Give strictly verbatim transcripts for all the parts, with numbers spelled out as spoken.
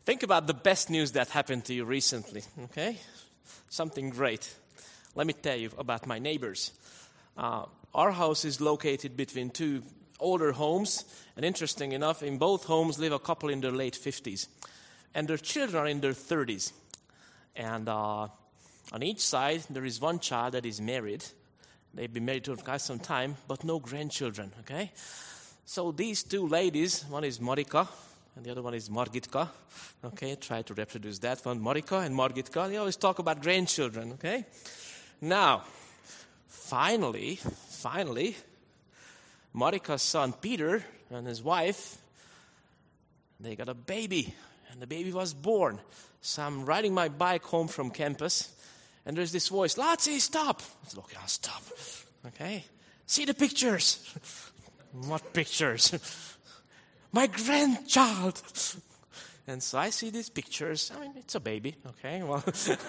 Think about the best news that happened to you recently, okay? Something great. Let me tell you about my neighbors. Uh, our house is located between two older homes, and interesting enough, in both homes live a couple in their late fifties, and their children are in their thirties. And uh, on each side, there is one child that is married. They've been married for quite some time, but no grandchildren, okay? So these two ladies, one is Marika, and the other one is Margitka. Okay, try to reproduce that one. Marika and Margitka, they always talk about grandchildren, okay? Now, finally, finally, Marika's son Peter and his wife, they got a baby, and the baby was born. So I'm riding my bike home from campus, and there's this voice, Latsi, stop. I said, okay, I'll stop. Okay, see the pictures. What pictures? My grandchild. And so I see these pictures. I mean, it's a baby, okay? Well,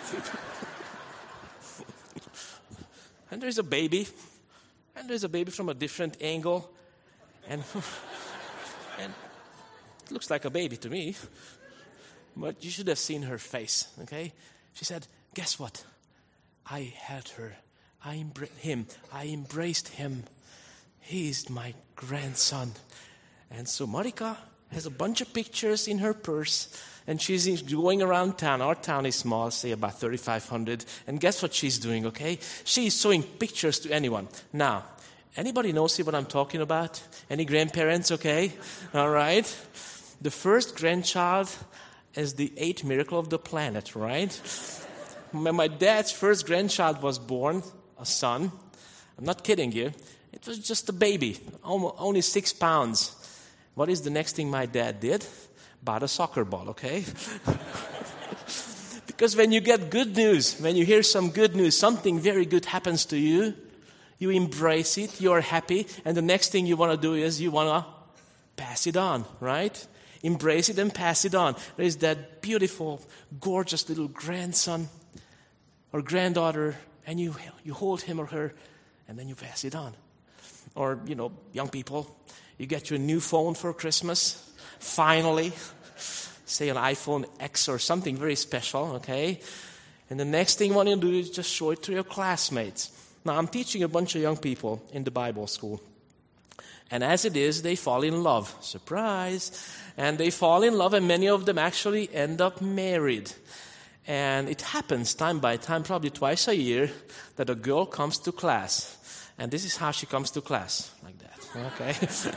and there's a baby, and there's a baby from a different angle, and and it looks like a baby to me. But you should have seen her face, okay? She said, guess what? I held her. I embraced him. I embraced him. He's my grandson. And so Marika has a bunch of pictures in her purse, and she's going around town. Our town is small, say about thirty-five hundred. And guess what she's doing, okay? She's showing pictures to anyone. Now, anybody knows what I'm talking about? Any grandparents, okay? All right. The first grandchild is the eighth miracle of the planet, right? When my dad's first grandchild was born, a son, I'm not kidding you, it was just a baby, only six pounds. What is the next thing my dad did? Bought a soccer ball, okay? Because when you get good news, when you hear some good news, something very good happens to you, you embrace it, you're happy, and the next thing you want to do is you want to pass it on, right? Embrace it and pass it on. There is that beautiful, gorgeous little grandson or granddaughter, and you you hold him or her, and then you pass it on. Or, you know, young people, you get your new phone for Christmas, finally, say an iPhone X or something very special, okay? And the next thing you want to do is just show it to your classmates. Now, I'm teaching a bunch of young people in the Bible school. And as it is, they fall in love. Surprise! And they fall in love, and many of them actually end up married. And it happens time by time, probably twice a year, that a girl comes to class. And this is how she comes to class, like that, okay?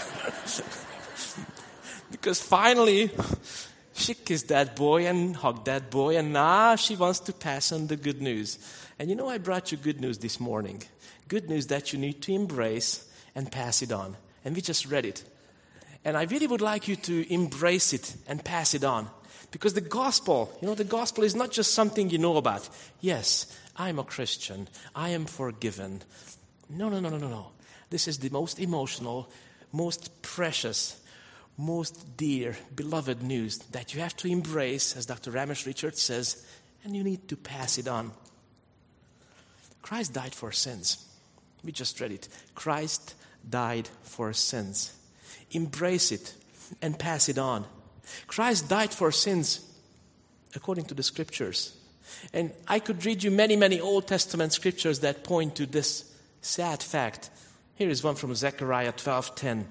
Because finally, she kissed that boy and hugged that boy, and now she wants to pass on the good news. And you know, I brought you good news this morning. Good news that you need to embrace and pass it on. And we just read it. And I really would like you to embrace it and pass it on. Because the gospel, you know, the gospel is not just something you know about. Yes, I'm a Christian. I am forgiven. No, no, no, no, no, no. This is the most emotional, most precious, most dear, beloved news that you have to embrace, as Doctor Ramesh Richards says, and you need to pass it on. Christ died for sins. We just read it. Christ died for sins. Embrace it and pass it on. Christ died for sins according to the scriptures. And I could read you many, many Old Testament scriptures that point to this sad fact. Here is one from Zechariah twelve ten.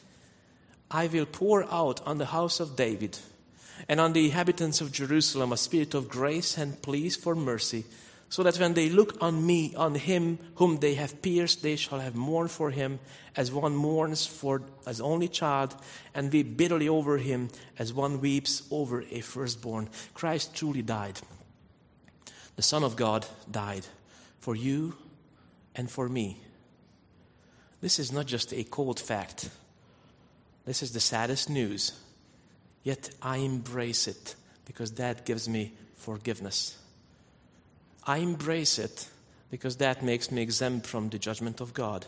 I will pour out on the house of David and on the inhabitants of Jerusalem a spirit of grace and pleas for mercy, so that when they look on me, on him whom they have pierced, they shall have mourned for him as one mourns for his only child, and weep bitterly over him as one weeps over a firstborn. Christ truly died. The Son of God died for you and for me. This is not just a cold fact. This is the saddest news. Yet I embrace it because that gives me forgiveness. I embrace it because that makes me exempt from the judgment of God.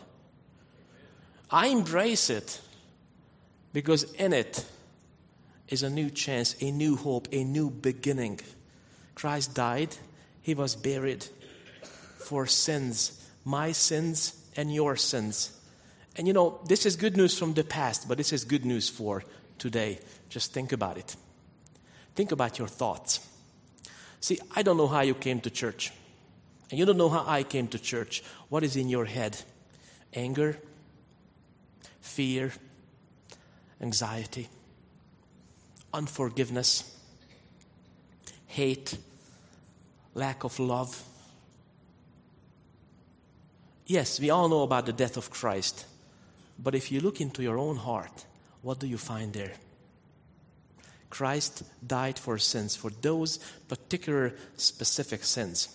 I embrace it because in it is a new chance, a new hope, a new beginning. Christ died. He was buried for sins, my sins and your sins. And you know, this is good news from the past, but this is good news for today. Just think about it. Think about your thoughts. See, I don't know how you came to church. And you don't know how I came to church. What is in your head? Anger, fear, anxiety, unforgiveness, hate, lack of love. Yes, we all know about the death of Christ. But if you look into your own heart, what do you find there? Christ died for sins, for those particular specific sins.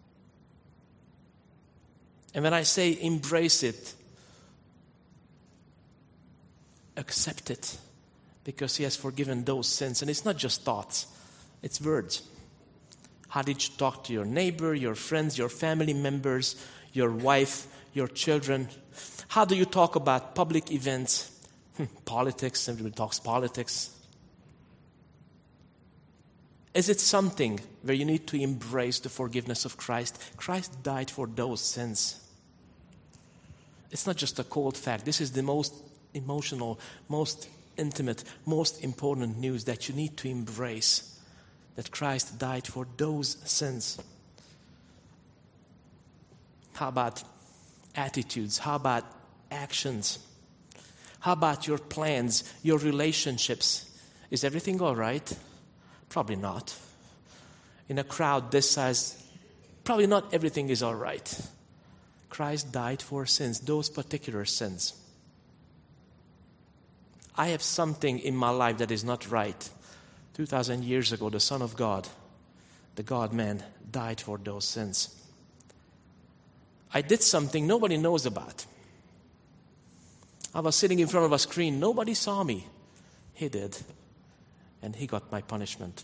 And when I say embrace it, accept it, because He has forgiven those sins. And it's not just thoughts, it's words. How did you talk to your neighbor, your friends, your family members, your wife, your children? How do you talk about public events? Politics, everybody talks politics. Is it something where you need to embrace the forgiveness of Christ? Christ died for those sins. It's not just a cold fact. This is the most emotional, most intimate, most important news that you need to embrace. That Christ died for those sins. How about attitudes? How about actions? How about your plans, your relationships? Is everything all right? Probably not. In a crowd this size, probably not everything is all right. Christ died for sins, those particular sins. I have something in my life that is not right. Two thousand years ago, the Son of God, the God-man, died for those sins. I did something nobody knows about. I was sitting in front of a screen. Nobody saw me. He did. And He got my punishment.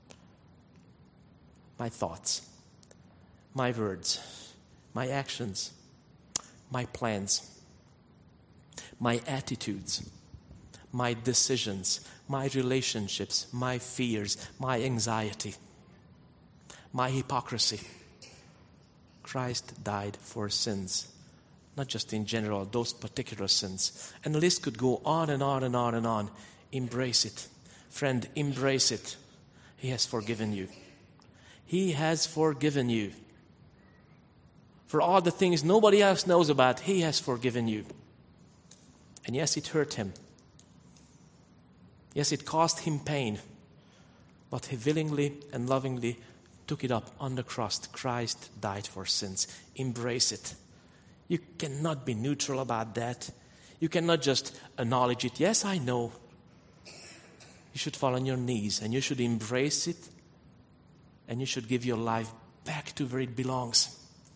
My thoughts, my words, my actions, my plans, my attitudes, my decisions, my relationships, my fears, my anxiety, my hypocrisy. Christ died for sins. Not just in general, those particular sins. And the list could go on and on and on and on. Embrace it. Friend, embrace it. He has forgiven you. He has forgiven you. For all the things nobody else knows about, He has forgiven you. And yes, it hurt Him. Yes, it caused Him pain. But He willingly and lovingly took it up on the cross. Christ died for sins. Embrace it. You cannot be neutral about that. You cannot just acknowledge it. Yes, I know. You should fall on your knees and you should embrace it and you should give your life back to where it belongs.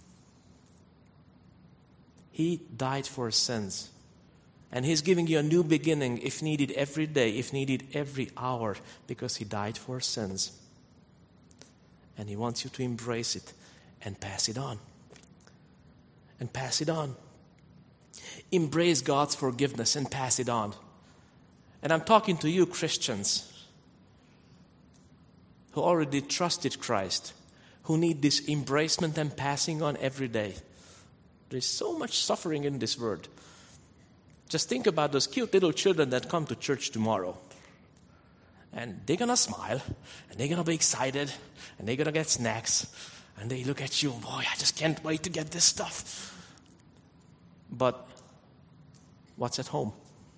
He died for sins. And He's giving you a new beginning if needed every day, if needed every hour, because He died for sins. And He wants you to embrace it and pass it on. And pass it on. Embrace God's forgiveness and pass it on. And I'm talking to you Christians who already trusted Christ, who need this embracement and passing on every day. There's so much suffering in this world. Just think about those cute little children that come to church tomorrow. And they're going to smile, and they're going to be excited, and they're going to get snacks, and they look at you, boy, I just can't wait to get this stuff. But what's at home?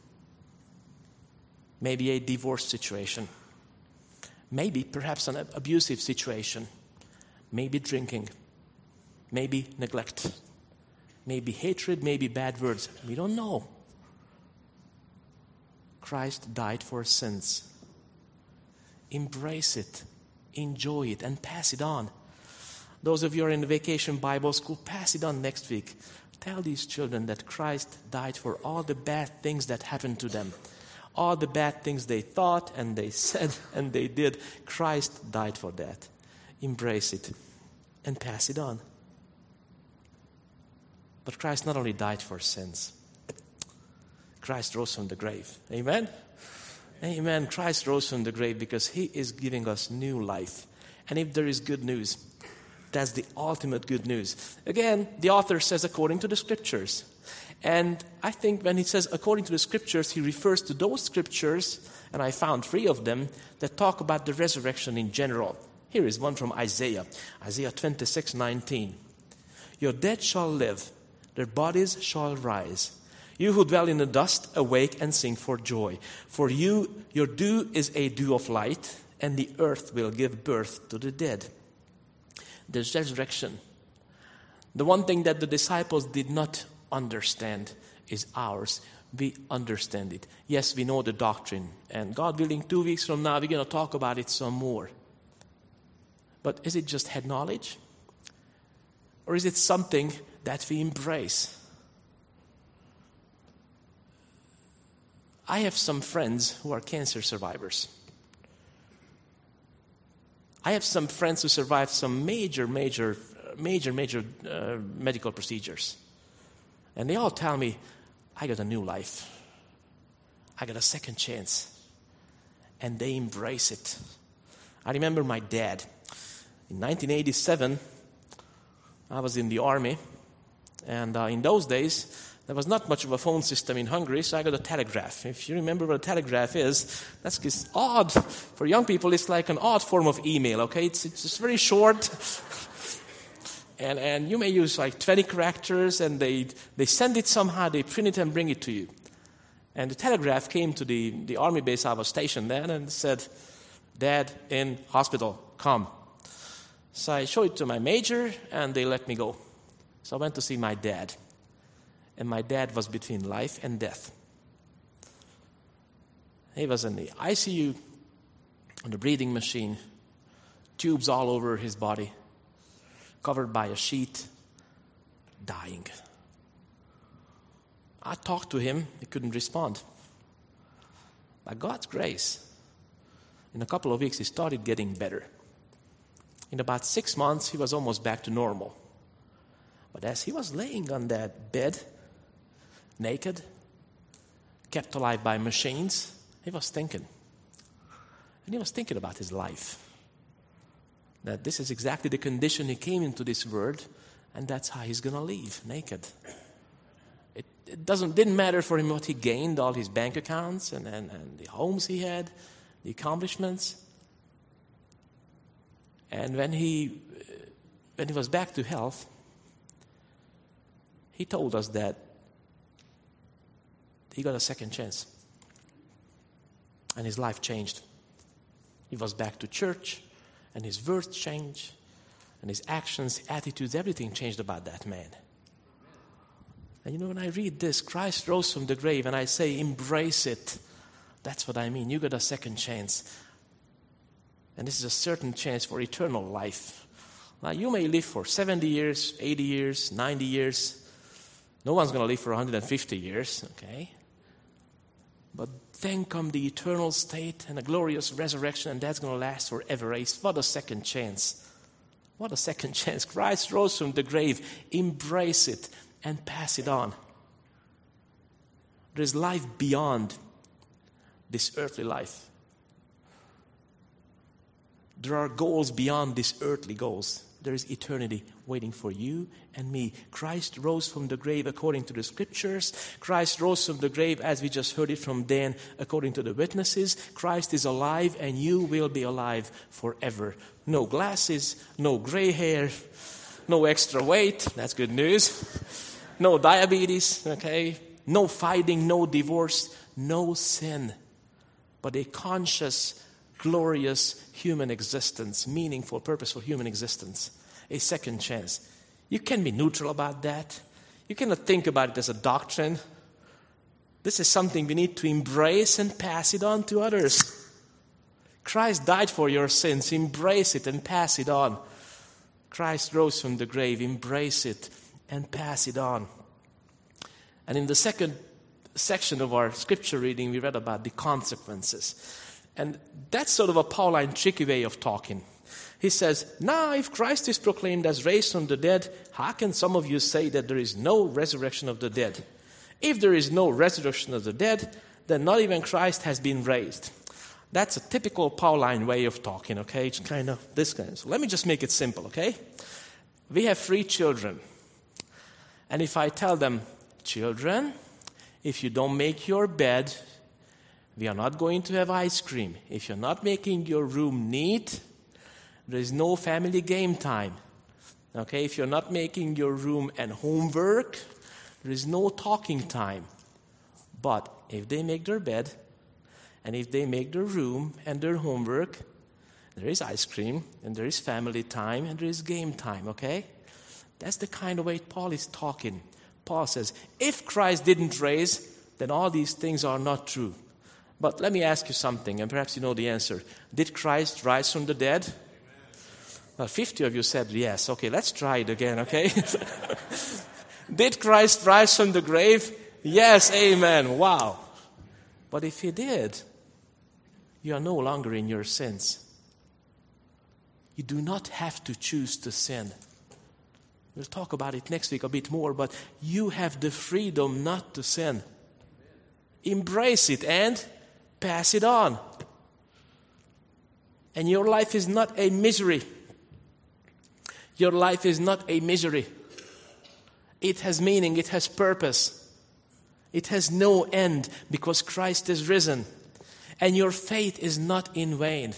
Maybe a divorce situation. Maybe perhaps an abusive situation. Maybe drinking. Maybe neglect. Maybe hatred, maybe bad words. We don't know. Christ died for sins. Embrace it, enjoy it, and pass it on. Those of you who are in the Vacation Bible School, pass it on next week. Tell these children that Christ died for all the bad things that happened to them. All the bad things they thought and they said and they did. Christ died for that. Embrace it and pass it on. But Christ not only died for sins. Christ rose from the grave. Amen? Amen. Christ rose from the grave because He is giving us new life. And if there is good news, That's the ultimate good news. Again, the author says according to the Scriptures. And I think when he says according to the Scriptures, he refers to those Scriptures, and I found three of them, that talk about the resurrection in general. Here is one from Isaiah, Isaiah twenty-six nineteen. Your dead shall live, their bodies shall rise. You who dwell in the dust, awake and sing for joy. For you, your dew is a dew of light, and the earth will give birth to the dead. There's resurrection. The one thing that the disciples did not understand is ours. We understand it. Yes, we know the doctrine. And God willing, two weeks from now, we're going to talk about it some more. But is it just head knowledge? Or is it something that we embrace? I have some friends who are cancer survivors. I have some friends who survived some major, major, major, major uh, medical procedures. And they all tell me, I got a new life. I got a second chance. And they embrace it. I remember my dad. In nineteen eighty-seven, I was in the army. And uh, in those days, there was not much of a phone system in Hungary, so I got a telegraph. If you remember what a telegraph is, that's just odd. For young people, it's like an odd form of email, okay? It's, it's just very short. and and you may use like twenty characters, and they, they send it somehow, they print it and bring it to you. And the telegraph came to the, the army base I was stationed there and said, Dad, in hospital, come. So I showed it to my major, and they let me go. So I went to see my dad. And my dad was between life and death. He was in the I C U, on the breathing machine, tubes all over his body, covered by a sheet, dying. I talked to him, he couldn't respond. By God's grace, in a couple of weeks, he started getting better. In about six months, he was almost back to normal. But as he was laying on that bed, naked, kept alive by machines, he was thinking. And he was thinking about his life. That this is exactly the condition he came into this world, and that's how he's going to leave, naked. It, it doesn't didn't matter for him what he gained, all his bank accounts and, and, and the homes he had, the accomplishments. And when he when he was back to health, he told us that he got a second chance. And his life changed. He was back to church, and his words changed, and his actions, attitudes, everything changed about that man. And you know, when I read this, Christ rose from the grave, and I say, embrace it. That's what I mean. You got a second chance. And this is a certain chance for eternal life. Now, you may live for seventy years, eighty years, ninety years. No one's going to live for one hundred fifty years, okay? But then come the eternal state and a glorious resurrection, and that's going to last forever. What a second chance. What a second chance. Christ rose from the grave. Embrace it and pass it on. There is life beyond this earthly life. There are goals beyond these earthly goals. There is eternity waiting for you and me. Christ rose from the grave according to the Scriptures. Christ rose from the grave, as we just heard it from Dan, according to the witnesses. Christ is alive, and you will be alive forever. No glasses, no gray hair, no extra weight. That's good news. No diabetes, okay? No fighting, no divorce, no sin. But a conscious, glorious human existence, meaningful, purposeful human existence, a second chance. You can be neutral about that. You cannot think about it as a doctrine. This is something we need to embrace and pass it on to others. Christ died for your sins. Embrace it and pass it on. Christ rose from the grave. Embrace it and pass it on. And in the second section of our scripture reading, we read about the consequences. And that's sort of a Pauline tricky way of talking. He says, now if Christ is proclaimed as raised from the dead, how can some of you say that there is no resurrection of the dead? If there is no resurrection of the dead, then not even Christ has been raised. That's a typical Pauline way of talking, okay? It's kind of this kind. So let me just make it simple, okay? We have three children. And if I tell them, children, if you don't make your bed, we are not going to have ice cream. If you're not making your room neat, there is no family game time. Okay, if you're not making your room and homework, there is no talking time. But if they make their bed, and if they make their room and their homework, there is ice cream, and there is family time, and there is game time, okay? That's the kind of way Paul is talking. Paul says, if Christ didn't raise, then all these things are not true. But let me ask you something, and perhaps you know the answer. Did Christ rise from the dead? Well, fifty of you said yes. Okay, let's try it again, okay? Did Christ rise from the grave? Yes, amen. Wow. But if he did, you are no longer in your sins. You do not have to choose to sin. We'll talk about it next week a bit more, but you have the freedom not to sin. Embrace it and pass it on. And your life is not a misery. Your life is not a misery. It has meaning, it has purpose. It has no end because Christ is risen. And your faith is not in vain.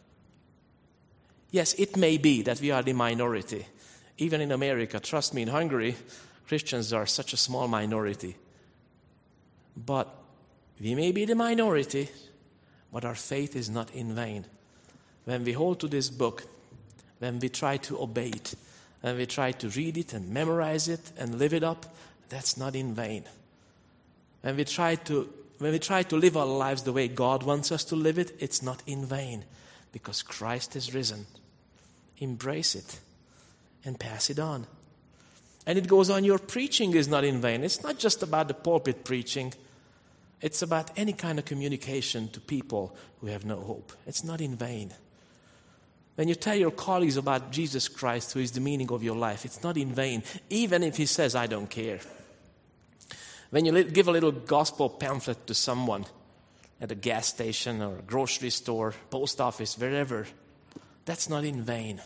Yes, it may be that we are the minority. Even in America, trust me, in Hungary, Christians are such a small minority. But we may be the minority, but our faith is not in vain. When we hold to this book, when we try to obey it, when we try to read it and memorize it and live it up, that's not in vain. When we try to, when we try to live our lives the way God wants us to live it, it's not in vain because Christ is risen. Embrace it and pass it on. And it goes on, your preaching is not in vain. It's not just about the pulpit preaching. It's about any kind of communication to people who have no hope. It's not in vain. When you tell your colleagues about Jesus Christ, who is the meaning of your life, it's not in vain, even if he says, I don't care. When you give a little gospel pamphlet to someone at a gas station or a grocery store, post office, wherever, that's not in vain.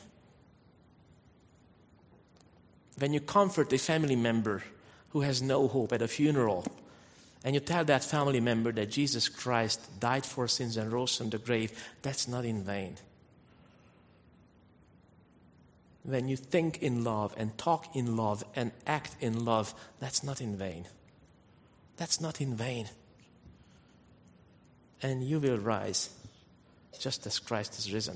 When you comfort a family member who has no hope at a funeral, and you tell that family member that Jesus Christ died for sins and rose from the grave, that's not in vain. When you think in love and talk in love and act in love, that's not in vain. That's not in vain. And you will rise just as Christ is risen.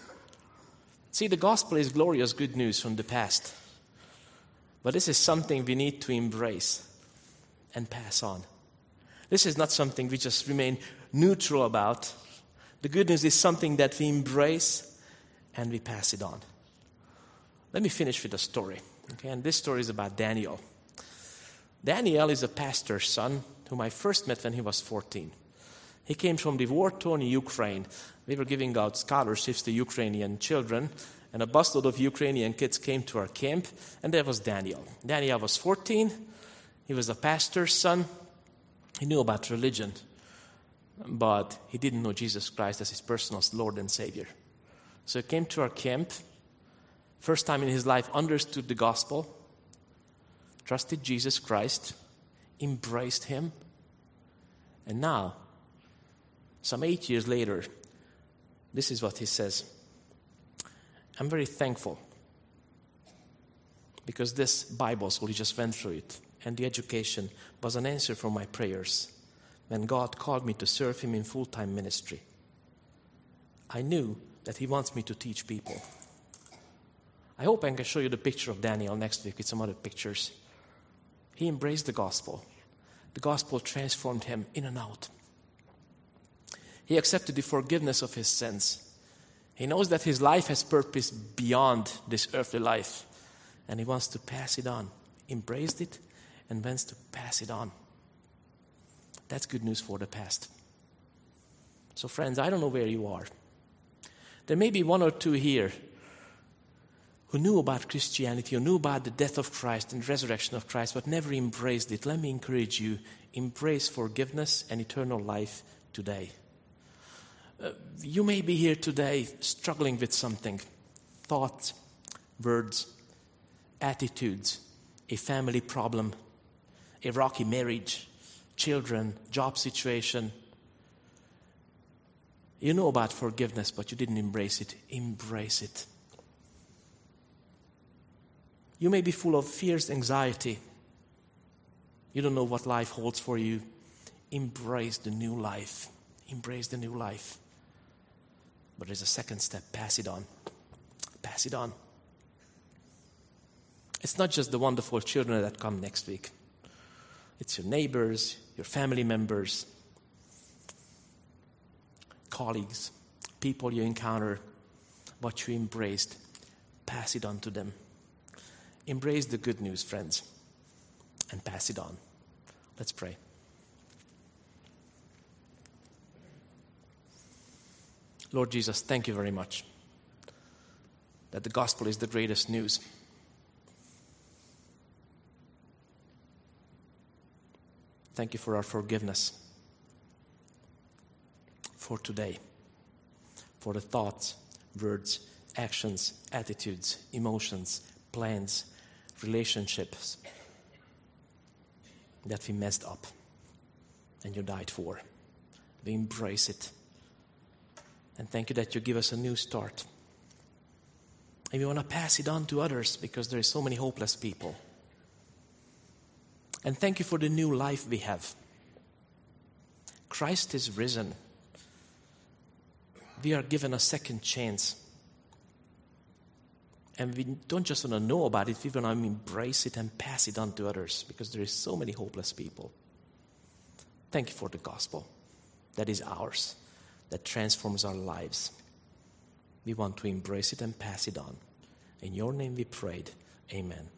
See, the gospel is glorious good news from the past. But this is something we need to embrace and pass on. This is not something we just remain neutral about. The good news is something that we embrace and we pass it on. Let me finish with a story. Okay, and this story is about Daniel. Daniel is a pastor's son whom I first met when he was fourteen. He came from the war-torn Ukraine. We were giving out scholarships to Ukrainian children, and a busload of Ukrainian kids came to our camp, and there was Daniel. Daniel was fourteen. He was a pastor's son. He knew about religion, but he didn't know Jesus Christ as his personal Lord and Savior. So he came to our camp. First time in his life, understood the gospel, trusted Jesus Christ, embraced him. And now, some eight years later, this is what he says. I'm very thankful because this Bible school, he just went through it, and the education was an answer for my prayers when God called me to serve him in full-time ministry. I knew that he wants me to teach people. I hope I can show you the picture of Daniel next week with some other pictures. He embraced the gospel. The gospel transformed him in and out. He accepted the forgiveness of his sins. He knows that his life has purpose beyond this earthly life, and he wants to pass it on. Embraced it and wants to pass it on. That's good news for the past. So friends, I don't know where you are. There may be one or two here who knew about Christianity, who knew about the death of Christ and resurrection of Christ, but never embraced it. Let me encourage you, embrace forgiveness and eternal life today. Uh, you may be here today struggling with something, thoughts, words. attitudes, a family problem, a rocky marriage, children, job situation. You know about forgiveness, but you didn't embrace it. Embrace it. You may be full of fears, anxiety. You don't know what life holds for you. Embrace the new life. Embrace the new life. But there's a second step. Pass it on. Pass it on. It's not just the wonderful children that come next week. It's your neighbors, your family members, colleagues, people you encounter, what you embraced. Pass it on to them. Embrace the good news, friends, and pass it on. Let's pray. Lord Jesus, thank you very much that the gospel is the greatest news. Thank you for our forgiveness, for today, for the thoughts, words, actions, attitudes, emotions, plans, relationships that we messed up and you died for. We embrace it. And thank you that you give us a new start. And we want to pass it on to others because there are so many hopeless people. And thank you for the new life we have. Christ is risen. We are given a second chance. And we don't just want to know about it, we want to embrace it and pass it on to others because there is so many hopeless people. Thank you for the gospel that is ours, that transforms our lives. We want to embrace it and pass it on. In your name we prayed. Amen.